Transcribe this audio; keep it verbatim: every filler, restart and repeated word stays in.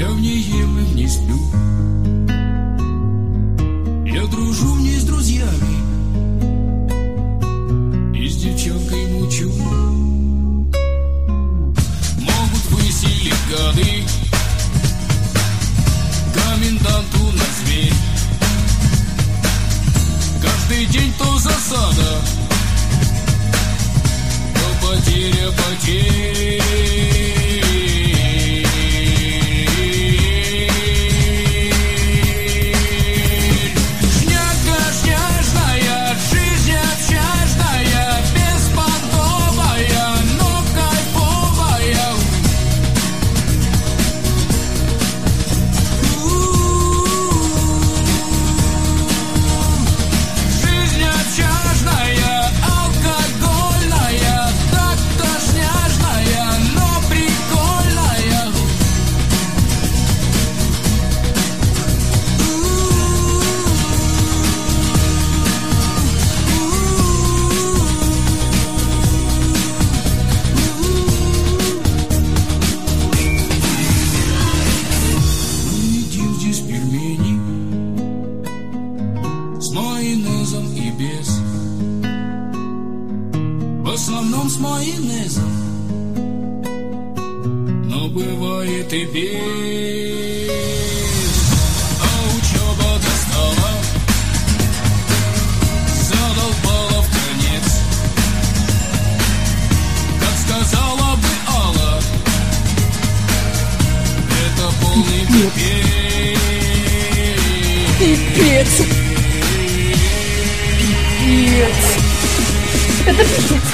Я в ней ем и в ней сплю. Я дружу в ней с друзьями и с девчонкой мучу. Могут выселить гады коменданту на зверь. Каждый день то засада, то потеря потерь. В основном с майонезом, но бывает и без. А учеба достала, задолбала вконец. Как сказала бы Алла, это полный пипец. Пипец. Пипец. Это пипец.